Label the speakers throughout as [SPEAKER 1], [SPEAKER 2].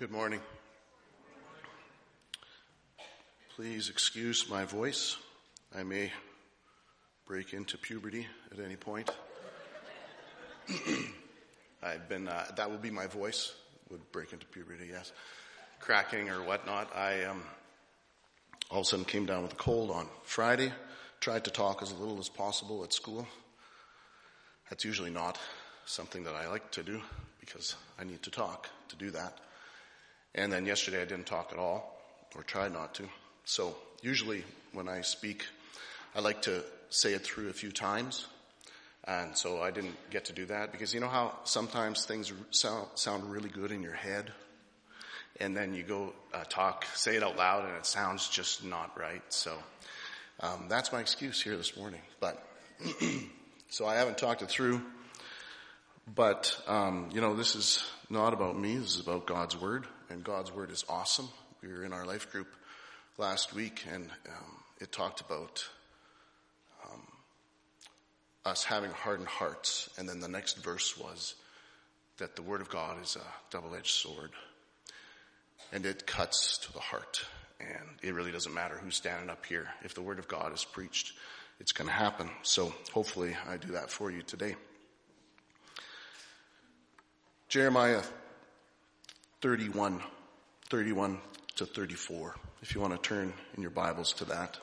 [SPEAKER 1] Good morning. Please excuse my voice. I may break into puberty at any point. That would be my voice, would break into puberty, yes. Cracking or whatnot. I all of a sudden came down with a cold on Friday. Tried to talk as little as possible at school. That's usually not something that I like to do because I need to talk to do that. And then yesterday I didn't talk at all, or tried not to. So usually when I speak, I like to say it through a few times. And so I didn't get to do that because you know how sometimes things sound really good in your head, and then you go say it out loud and it sounds just not right. So that's my excuse here this morning. But so I haven't talked it through. But this is not about me. This is about God's Word. And God's Word is awesome. We were in our life group last week, and it talked about us having hardened hearts. And then the next verse was that the Word of God is a double-edged sword. And it cuts to the heart. And it really doesn't matter who's standing up here. If the Word of God is preached, it's going to happen. So hopefully I do that for you today. Jeremiah 31 to 34, if you want to turn in your Bibles to that.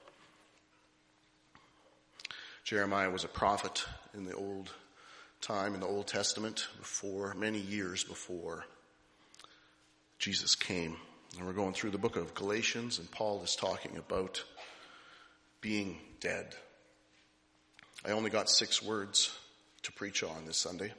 [SPEAKER 1] Jeremiah was a prophet in the Old Testament, many years before Jesus came. And we're going through the book of Galatians, and Paul is talking about being dead. I only got 6 words to preach on this Sunday.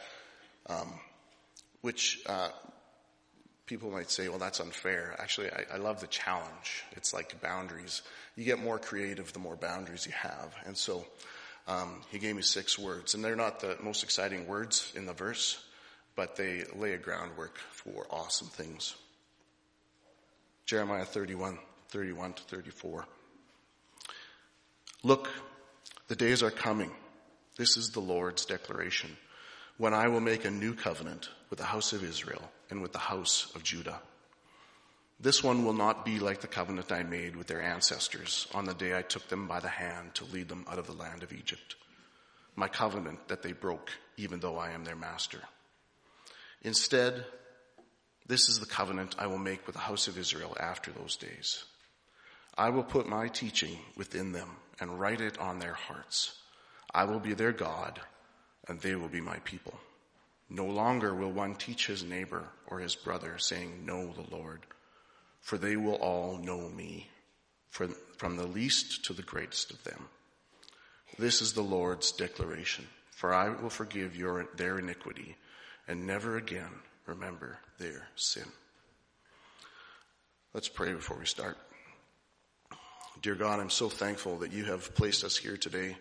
[SPEAKER 1] Which people might say, well, that's unfair. Actually, I love the challenge. It's like boundaries. You get more creative the more boundaries you have. And so he gave me 6 words. And they're not the most exciting words in the verse, but they lay a groundwork for awesome things. Jeremiah 31 to 34. Look, the days are coming. This is the Lord's declaration. When I will make a new covenant with the house of Israel and with the house of Judah. This one will not be like the covenant I made with their ancestors on the day I took them by the hand to lead them out of the land of Egypt. My covenant that they broke, even though I am their master. Instead, this is the covenant I will make with the house of Israel after those days. I will put my teaching within them and write it on their hearts. I will be their God, and they will be my people. No longer will one teach his neighbor or his brother, saying, know the Lord, for they will all know me, from the least to the greatest of them. This is the Lord's declaration, for I will forgive their iniquity and never again remember their sin. Let's pray before we start. Dear God, I'm so thankful that you have placed us here today.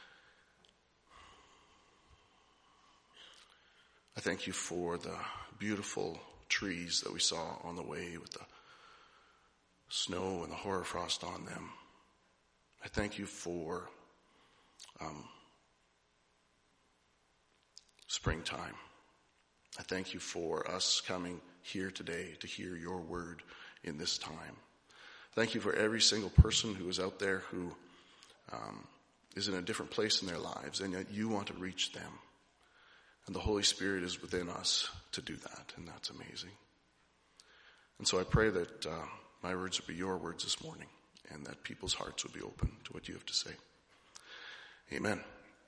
[SPEAKER 1] I thank you for the beautiful trees that we saw on the way with the snow and the hoarfrost on them. I thank you for springtime. I thank you for us coming here today to hear your word in this time. Thank you for every single person who is out there who is in a different place in their lives, and yet you want to reach them. And the Holy Spirit is within us to do that, and that's amazing. And so I pray that my words will be your words this morning, and that people's hearts will be open to what you have to say. Amen.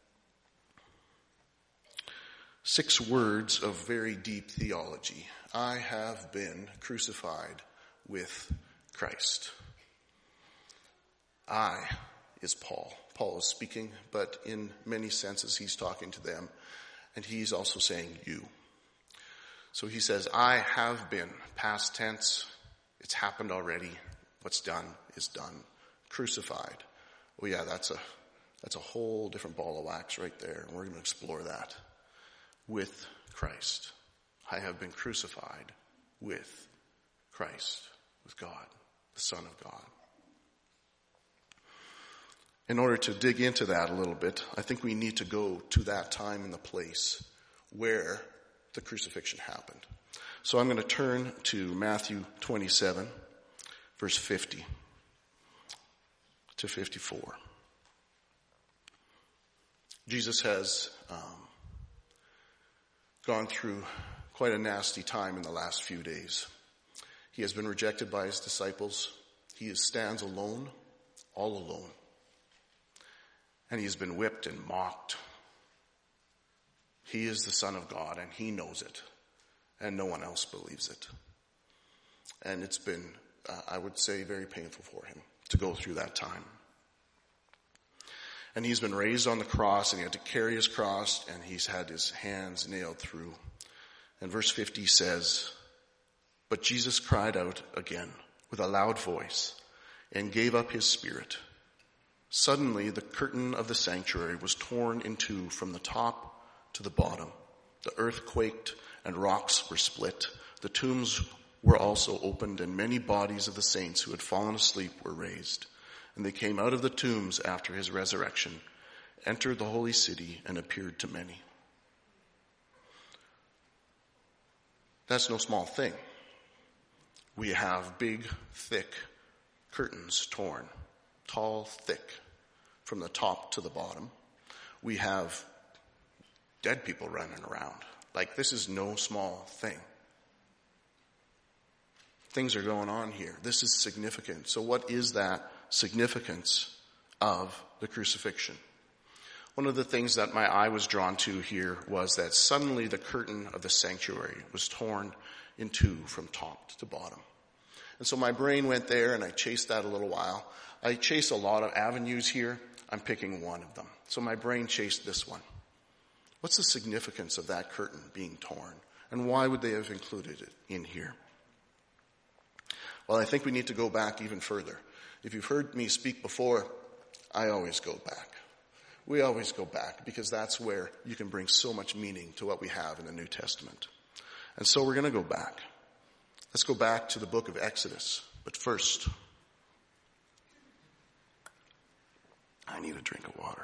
[SPEAKER 1] 6 words of very deep theology. I have been crucified with Christ. I is Paul. Paul is speaking, but in many senses he's talking to them. And he's also saying you. So he says, I have been, past tense. It's happened already. What's done is done. Crucified. Oh yeah, that's a whole different ball of wax right there. And we're going to explore that. With Christ. I have been crucified with Christ, with God, the Son of God. In order to dig into that a little bit, I think we need to go to that time and the place where the crucifixion happened. So I'm going to turn to Matthew 27, verse 50 to 54. Jesus has gone through quite a nasty time in the last few days. He has been rejected by his disciples. He stands alone, all alone. And he has been whipped and mocked. He is the Son of God, and he knows it. And no one else believes it. And it's been, I would say, very painful for him to go through that time. And he's been raised on the cross, and he had to carry his cross, and he's had his hands nailed through. And verse 50 says, "But Jesus cried out again with a loud voice and gave up his spirit. Suddenly the curtain of the sanctuary was torn in two from the top to the bottom. The earth quaked and rocks were split. The tombs were also opened, and many bodies of the saints who had fallen asleep were raised. And they came out of the tombs after his resurrection, entered the holy city, and appeared to many." That's no small thing. We have big, thick curtains torn, tall, thick, from the top to the bottom. We have dead people running around. Like, this is no small thing. Things are going on here. This is significant. So what is that significance of the crucifixion? One of the things that my eye was drawn to here was that suddenly the curtain of the sanctuary was torn in two from top to bottom. And so my brain went there, and I chased that a little while. I chase a lot of avenues here. I'm picking one of them. So my brain chased this one. What's the significance of that curtain being torn? And why would they have included it in here? Well, I think we need to go back even further. If you've heard me speak before, I always go back. We always go back, because that's where you can bring so much meaning to what we have in the New Testament. And so we're going to go back. Let's go back to the book of Exodus. But first, I need a drink of water.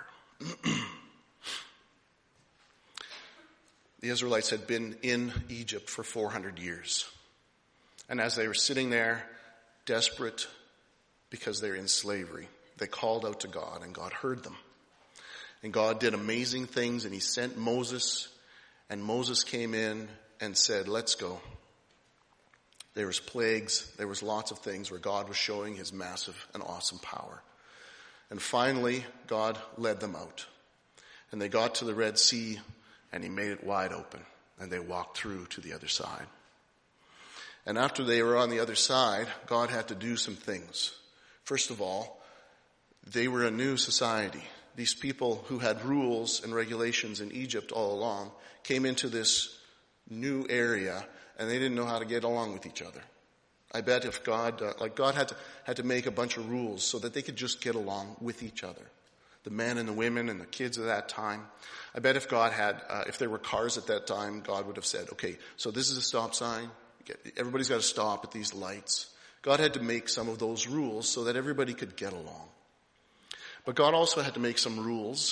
[SPEAKER 1] The Israelites had been in Egypt for 400 years. And as they were sitting there, desperate because they're in slavery, they called out to God, and God heard them. And God did amazing things, and he sent Moses, and Moses came in and said, "Let's go." There was plagues, there was lots of things where God was showing his massive and awesome power. And finally, God led them out. And they got to the Red Sea, and he made it wide open, and they walked through to the other side. And after they were on the other side, God had to do some things. First of all, they were a new society. These people who had rules and regulations in Egypt all along came into this new area, and they didn't know how to get along with each other. I bet if God had to make a bunch of rules so that they could just get along with each other. The men and the women and the kids of that time. I bet if God had, if there were cars at that time, God would have said, "Okay, so this is a stop sign. Everybody's got to stop at these lights." God had to make some of those rules so that everybody could get along. But God also had to make some rules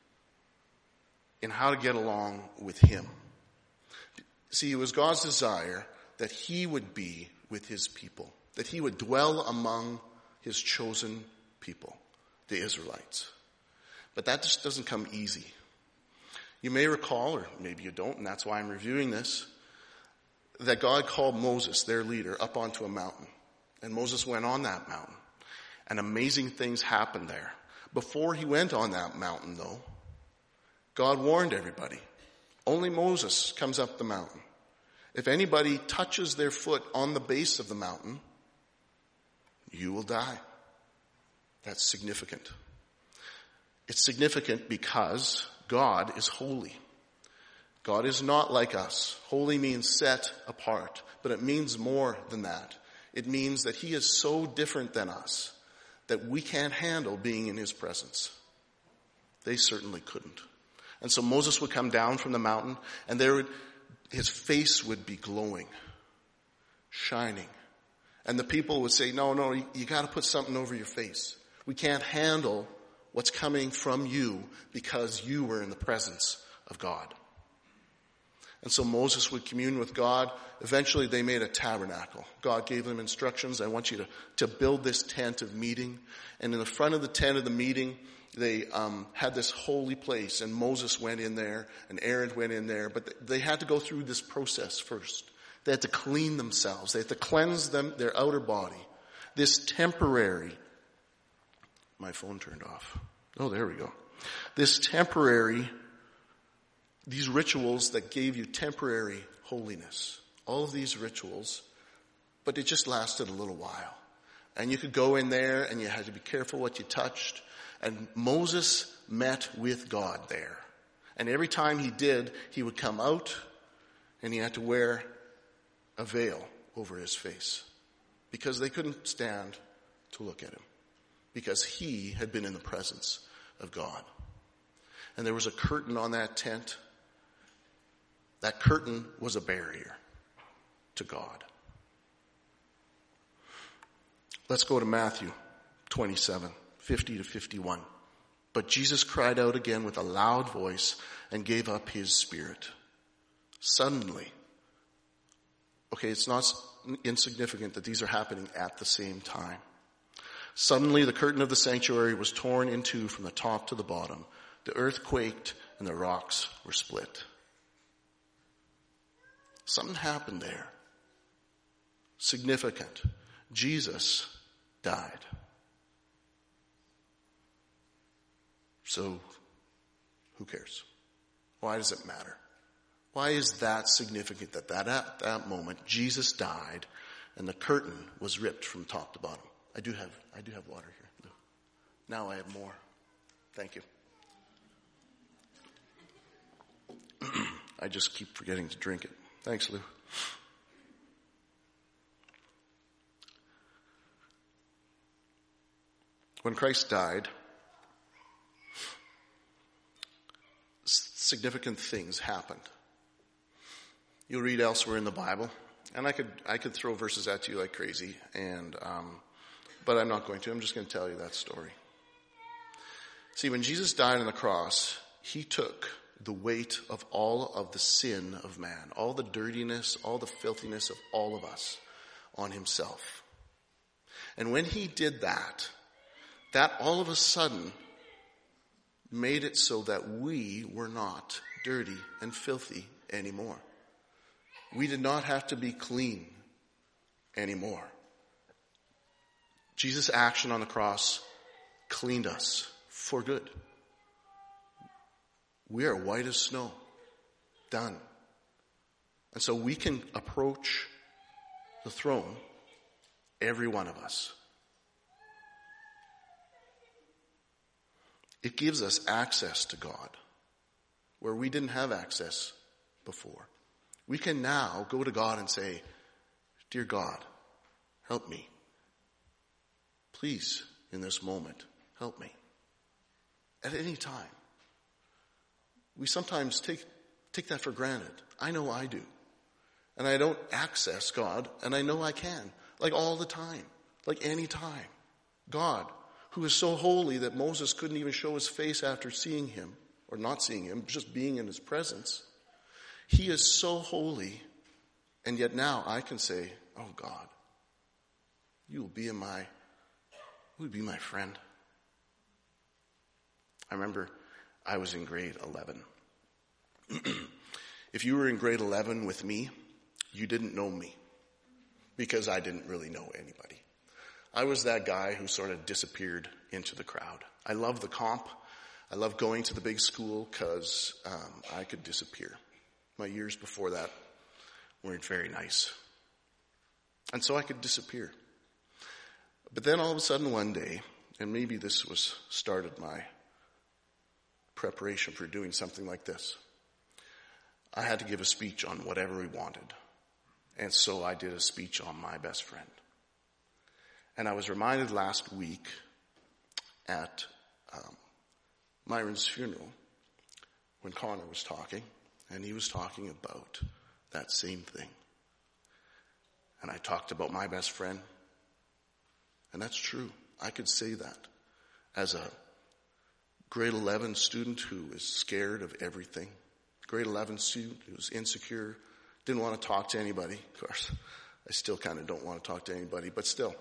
[SPEAKER 1] in how to get along with him. See, it was God's desire that he would be with his people, that he would dwell among his chosen people, the Israelites. But that just doesn't come easy. You may recall, or maybe you don't, and that's why I'm reviewing this, that God called Moses, their leader, up onto a mountain. And Moses went on that mountain. And amazing things happened there. Before he went on that mountain, though, God warned everybody. Only Moses comes up the mountain. If anybody touches their foot on the base of the mountain, you will die. That's significant. It's significant because God is holy. God is not like us. Holy means set apart, but it means more than that. It means that he is so different than us that we can't handle being in his presence. They certainly couldn't. And so Moses would come down from the mountain, and his face would be glowing, shining. And the people would say, no, you got to put something over your face. We can't handle what's coming from you because you were in the presence of God. And so Moses would commune with God. Eventually they made a tabernacle. God gave them instructions. I want you to build this tent of meeting. And in the front of the tent of the meeting, they had this holy place. And Moses went in there and Aaron went in there. But they had to go through this process first. They had to clean themselves. They had to cleanse their outer body. This temporary, my phone turned off. Oh, there we go. These rituals that gave you temporary holiness. All of these rituals, but it just lasted a little while. And you could go in there and you had to be careful what you touched. And Moses met with God there. And every time he did, he would come out and he had to wear a veil over his face. Because they couldn't stand to look at him. Because he had been in the presence of God. And there was a curtain on that tent. That curtain was a barrier to God. Let's go to Matthew 27, 50 to 51. But Jesus cried out again with a loud voice and gave up his spirit. Suddenly, okay, it's not insignificant that these are happening at the same time. Suddenly the curtain of the sanctuary was torn in two from the top to the bottom. The earth quaked and the rocks were split. Something happened there. Significant. Jesus died. So, who cares? Why does it matter? Why is that significant that at that moment Jesus died and the curtain was ripped from top to bottom? I do have water here. Now I have more. Thank you. I just keep forgetting to drink it. Thanks, Lou. When Christ died, significant things happened. You'll read elsewhere in the Bible, and I could throw verses at you like crazy, but I'm not going to. I'm just going to tell you that story. See, when Jesus died on the cross, he took the weight of all of the sin of man, all the dirtiness, all the filthiness of all of us on himself. And when he did that all of a sudden made it so that we were not dirty and filthy anymore. We did not have to be clean anymore. Jesus' action on the cross cleaned us for good. We are white as snow. Done. And so we can approach the throne, every one of us. It gives us access to God where we didn't have access before. We can now go to God and say, "Dear God, help me. Please, in this moment, help me." At any time. We sometimes take that for granted. I know I do. And I don't access God, and I know I can. Like all the time. Like any time. God, who is so holy that Moses couldn't even show his face after seeing him, or not seeing him, just being in his presence. He is so holy, and yet now I can say, "Oh God, you will be my friend." I remember I was in grade 11. If you were in grade 11 with me, you didn't know me because I didn't really know anybody. I was that guy who sort of disappeared into the crowd. I loved the comp. I loved going to the big school because I could disappear. My years before that weren't very nice. And so I could disappear. But then all of a sudden one day, and maybe this started my preparation for doing something like this. I had to give a speech on whatever we wanted. And so I did a speech on my best friend. And I was reminded last week at Myron's funeral when Connor was talking, and he was talking about that same thing. And I talked about my best friend. And that's true. I could say that as a grade 11 student who is scared of everything, grade 11 student who was insecure, didn't want to talk to anybody. Of course, I still kind of don't want to talk to anybody, but still.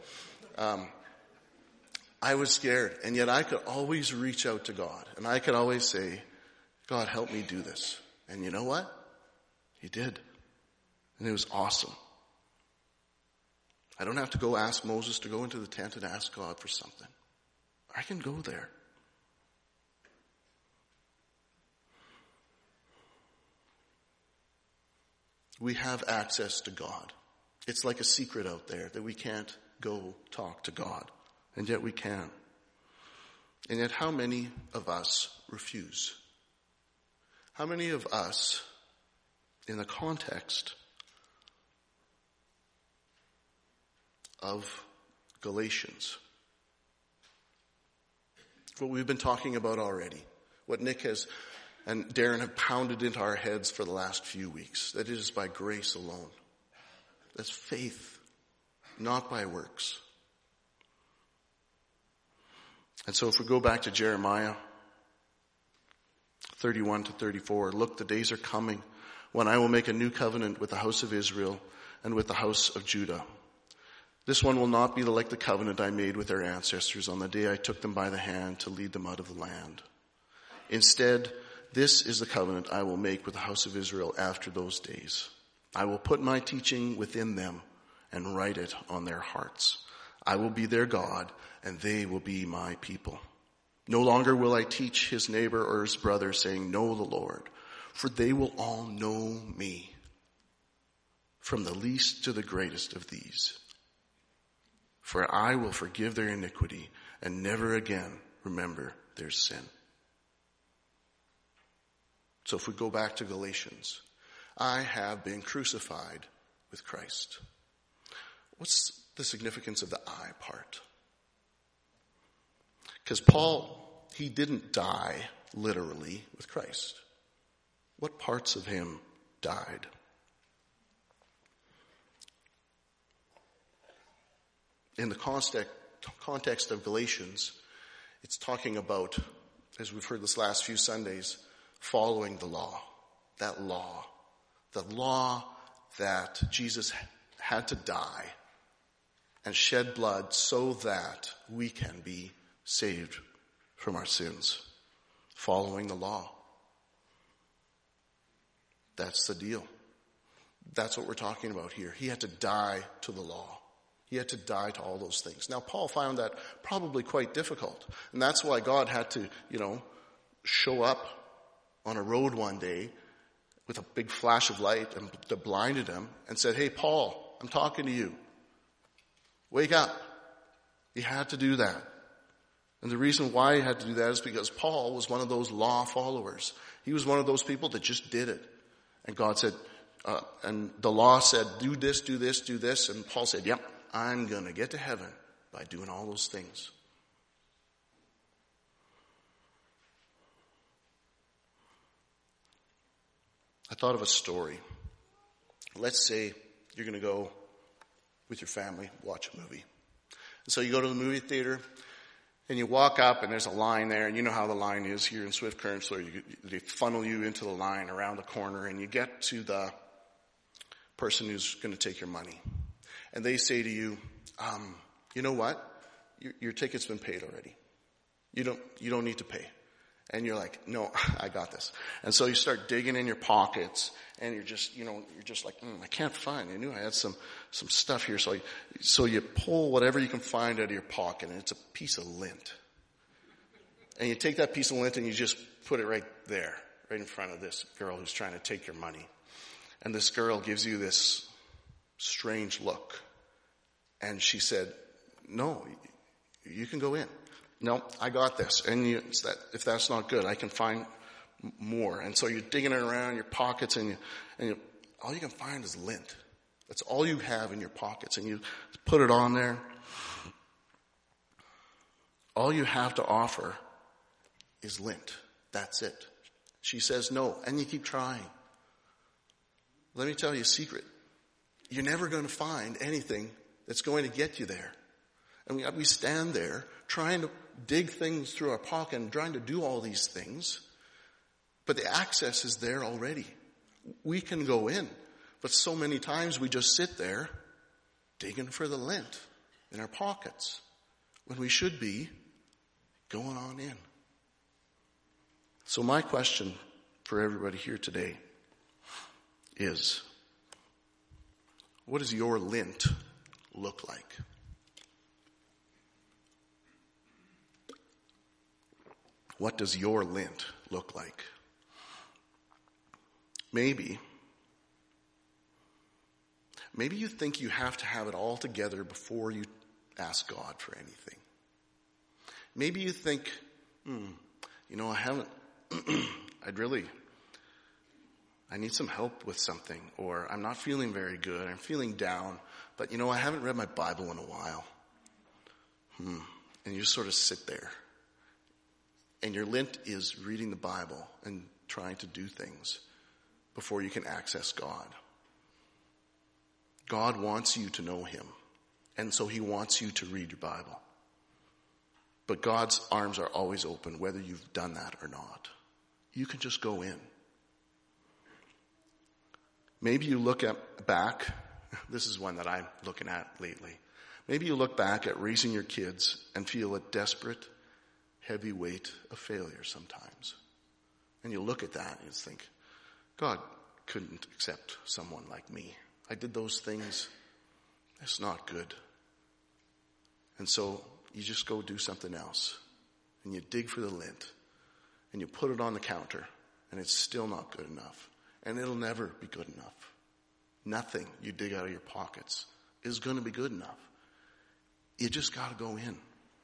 [SPEAKER 1] I was scared, and yet I could always reach out to God, and I could always say, God, help me do this. And you know what? He did. And it was awesome. I don't have to go ask Moses to go into the tent and ask God for something. I can go there. We have access to God. It's like a secret out there that we can't go talk to God. And yet we can. And yet how many of us refuse? How many of us, in the context of Galatians, what we've been talking about already, what Nick and Darren have pounded into our heads for the last few weeks, that it is by grace alone. That's faith, not by works. And so if we go back to Jeremiah 31 to 34, look, the days are coming when I will make a new covenant with the house of Israel and with the house of Judah. This one will not be like the covenant I made with their ancestors on the day I took them by the hand to lead them out of the land. Instead, this is the covenant I will make with the house of Israel after those days. I will put my teaching within them and write it on their hearts. I will be their God, and they will be my people. No longer will I teach his neighbor or his brother, saying, know the Lord, for they will all know me, from the least to the greatest of these. For I will forgive their iniquity and never again remember their sin. So if we go back to Galatians, I have been crucified with Christ. What's the significance of the I part? Because Paul, he didn't die literally with Christ. What parts of him died? In the context of Galatians, it's talking about, as we've heard this last few Sundays, following the law. That law. The law that Jesus had to die and shed blood so that we can be saved from our sins. Following the law. That's the deal. That's what we're talking about here. He had to die to the law. He had to die to all those things. Now, Paul found that probably quite difficult. And that's why God had to, show up on a road one day with a big flash of light and that blinded him and said, hey, Paul, I'm talking to you. Wake up. He had to do that. And the reason why he had to do that is because Paul was one of those law followers. He was one of those people that just did it. And God said, and the law said, do this, do this, do this. And Paul said, yep, I'm going to get to heaven by doing all those things. I thought of a story. Let's say you're going to go with your family, watch a movie. And so you go to the movie theater and you walk up and there's a line there, and you know how the line is here in Swift Current, so they funnel you into the line around the corner and you get to the person who's going to take your money. And they say to you, you know what? Your ticket's been paid already. You don't need to pay. And you're like, no, I got this. And so you start digging in your pockets and you're just like, I can't find. I knew I had some stuff here. So you pull whatever you can find out of your pocket, and it's a piece of lint. And you take that piece of lint and you just put it right there, right in front of this girl who's trying to take your money. And this girl gives you this strange look. And she said, no, you can go in. No, I got this. And if that's not good, I can find more. And so you're digging around your pockets and all you can find is lint. That's all you have in your pockets. And you put it on there. All you have to offer is lint. That's it. She says no. And you keep trying. Let me tell you a secret. You're never going to find anything that's going to get you there. And we stand there trying to dig things through our pocket and trying to do all these things. But the access is there already. We can go in. But so many times we just sit there digging for the lint in our pockets when we should be going on in. So my question for everybody here today is, what does your lint look like? What does your lint look like? Maybe you think you have to have it all together before you ask God for anything. Maybe you think, I haven't, I need some help with something, or I'm not feeling very good, I'm feeling down, but I haven't read my Bible in a while. And you just sort of sit there. And your lint is reading the Bible and trying to do things before you can access God. God wants you to know him. And so he wants you to read your Bible. But God's arms are always open, whether you've done that or not. You can just go in. Maybe you look back. This is one that I'm looking at lately. Maybe you look back at raising your kids and feel a desperate, heavy weight of failure sometimes. And you look at that and you think, God couldn't accept someone like me. I did those things. It's not good. And so you just go do something else. And you dig for the lint. And you put it on the counter. And it's still not good enough. And it'll never be good enough. Nothing you dig out of your pockets is going to be good enough. You just got to go in.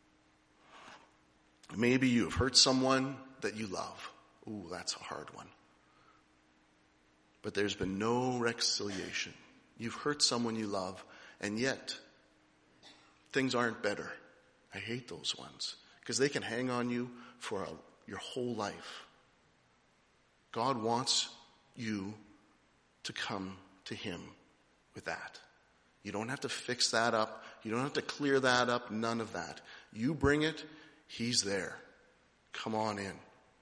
[SPEAKER 1] Maybe you have hurt someone that you love. Ooh, that's a hard one. But there's been no reconciliation. You've hurt someone you love, and yet things aren't better. I hate those ones because they can hang on you for your whole life. God wants you to come to him with that. You don't have to fix that up. You don't have to clear that up. None of that. You bring it. He's there. Come on in.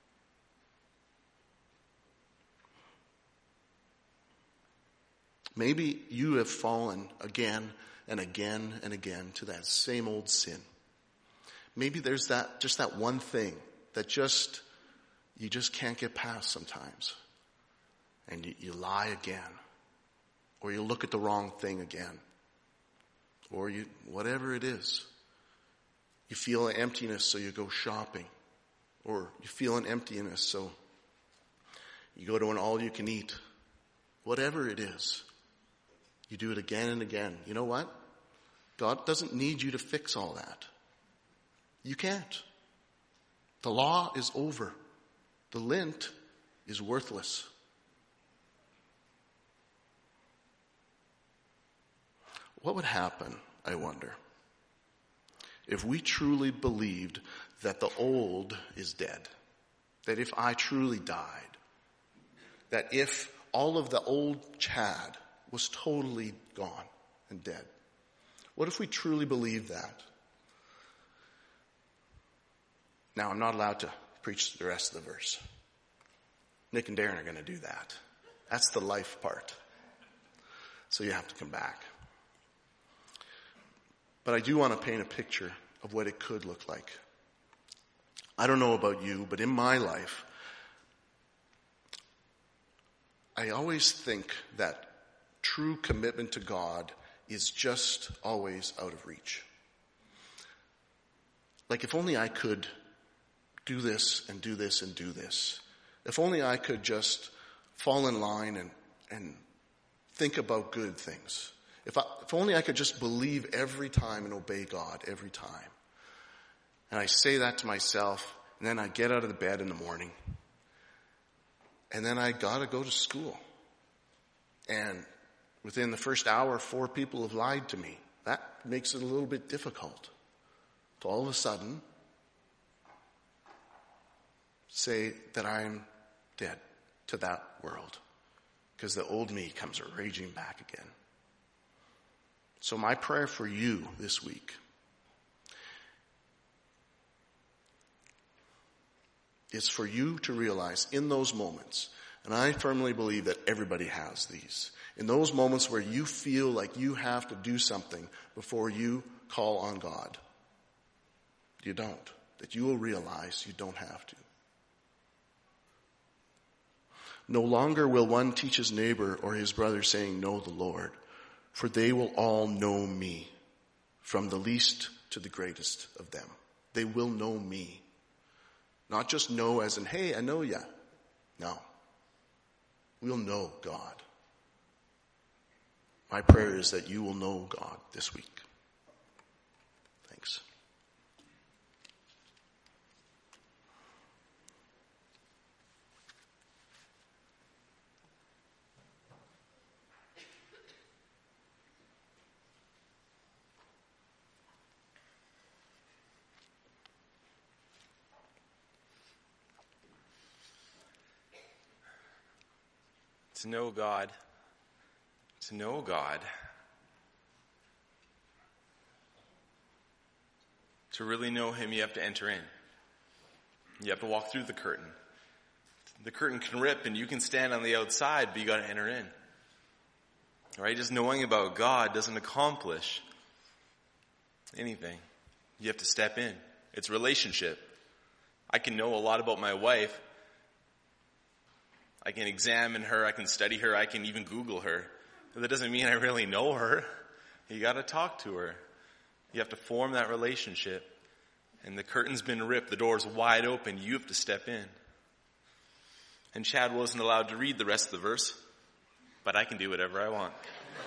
[SPEAKER 1] Maybe you have fallen again and again and again to that same old sin. Maybe there's that one thing that you just can't get past sometimes. And you lie again. Or you look at the wrong thing again. Or whatever it is. You feel an emptiness, so you go shopping. Or you feel an emptiness, so you go to an all-you-can-eat. Whatever it is, you do it again and again. You know what? God doesn't need you to fix all that. You can't. The law is over. The lint is worthless. What would happen, I wonder, if we truly believed that the old is dead? That if I truly died, that if all of the old Chad was totally gone and dead. What if we truly believed that? Now, I'm not allowed to preach the rest of the verse. Nick and Darren are going to do that. That's the life part. So you have to come back. But I do want to paint a picture of what it could look like. I don't know about you, but in my life, I always think that true commitment to God is just always out of reach. Like if only I could do this and do this and do this. If only I could just fall in line and think about good things. If only I could just believe every time and obey God every time. And I say that to myself, and then I get out of the bed in the morning, and then I gotta go to school. And within the first hour, 4 people have lied to me. That makes it a little bit difficult to all of a sudden say that I'm dead to that world, because the old me comes raging back again. So my prayer for you this week It's for you to realize in those moments, and I firmly believe that everybody has these, in those moments where you feel like you have to do something before you call on God. You don't. That you will realize you don't have to. No longer will one teach his neighbor or his brother saying, know the Lord, for they will all know me, from the least to the greatest of them. They will know me. Not just know as in, hey, I know ya. No. We'll know God. My prayer is that you will know God this week. Thanks.
[SPEAKER 2] To know God, to really know him, you have to enter in. You have to walk through the curtain. The curtain can rip and you can stand on the outside, but you got to enter in. Right? Just knowing about God doesn't accomplish anything. You have to step in. It's relationship. I can know a lot about my wife. I can examine her, I can study her, I can even Google her. But that doesn't mean I really know her. You got to talk to her. You have to form that relationship. And the curtain's been ripped, the door's wide open, you have to step in. And Chad wasn't allowed to read the rest of the verse, but I can do whatever I want.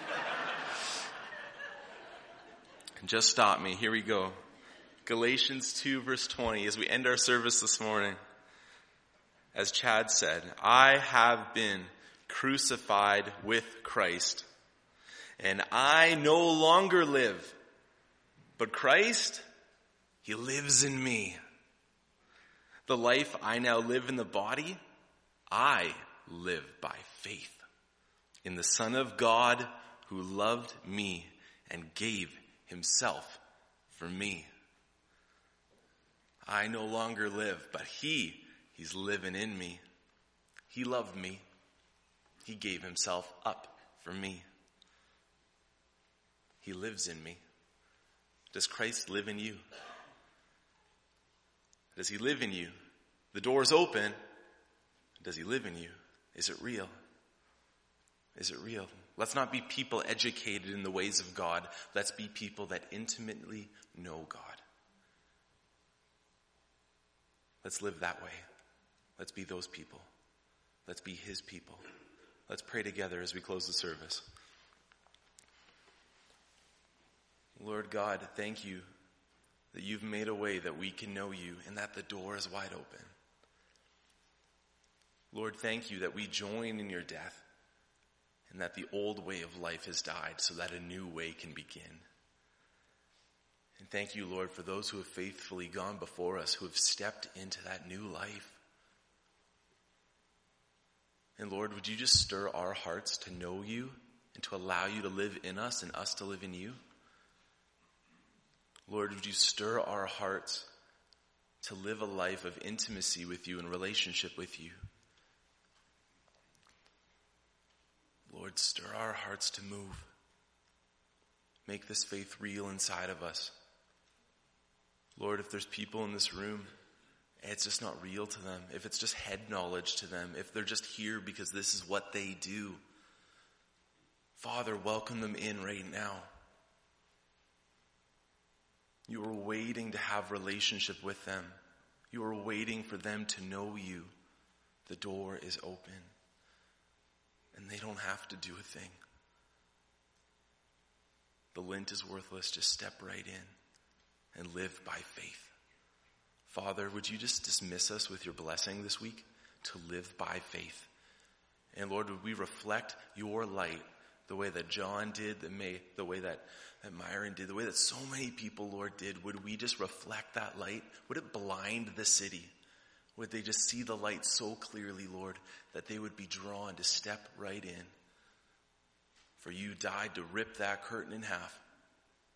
[SPEAKER 2] Just stop me, here we go. Galatians 2 verse 20, as we end our service this morning. As Chad said, I have been crucified with Christ, and I no longer live, but Christ, he lives in me. The life I now live in the body, I live by faith in the Son of God who loved me and gave himself for me. I no longer live, but He's living in me. He loved me. He gave himself up for me. He lives in me. Does Christ live in you? Does he live in you? The door's open. Does he live in you? Is it real? Is it real? Let's not be people educated in the ways of God. Let's be people that intimately know God. Let's live that way. Let's be those people. Let's be his people. Let's pray together as we close the service. Lord God, thank you that you've made a way that we can know you and that the door is wide open. Lord, thank you that we join in your death and that the old way of life has died so that a new way can begin. And thank you, Lord, for those who have faithfully gone before us, who have stepped into that new life. And Lord, would you just stir our hearts to know you and to allow you to live in us and us to live in you? Lord, would you stir our hearts to live a life of intimacy with you and relationship with you? Lord, stir our hearts to move. Make this faith real inside of us. Lord, if there's people in this room, it's just not real to them. If it's just head knowledge to them, if they're just here because this is what they do, Father, welcome them in right now. You are waiting to have relationship with them. You are waiting for them to know you. The door is open. And they don't have to do a thing. The lint is worthless. Just step right in and live by faith. Father, would you just dismiss us with your blessing this week to live by faith? And Lord, would we reflect your light the way that John did, the way that Myron did, the way that so many people, Lord, did? Would we just reflect that light? Would it blind the city? Would they just see the light so clearly, Lord, that they would be drawn to step right in? For you died to rip that curtain in half.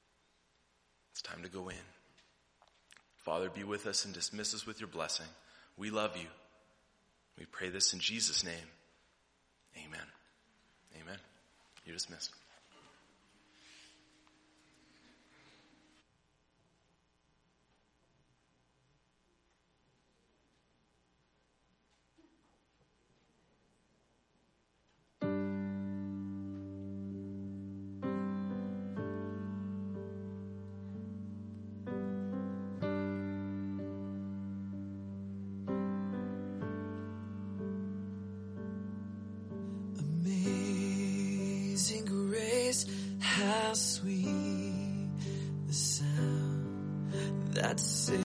[SPEAKER 2] It's time to go in. Father, be with us and dismiss us with your blessing. We love you. We pray this in Jesus' name. Amen. Amen. You're dismissed.
[SPEAKER 3] Amazing grace, how sweet the sound that saved.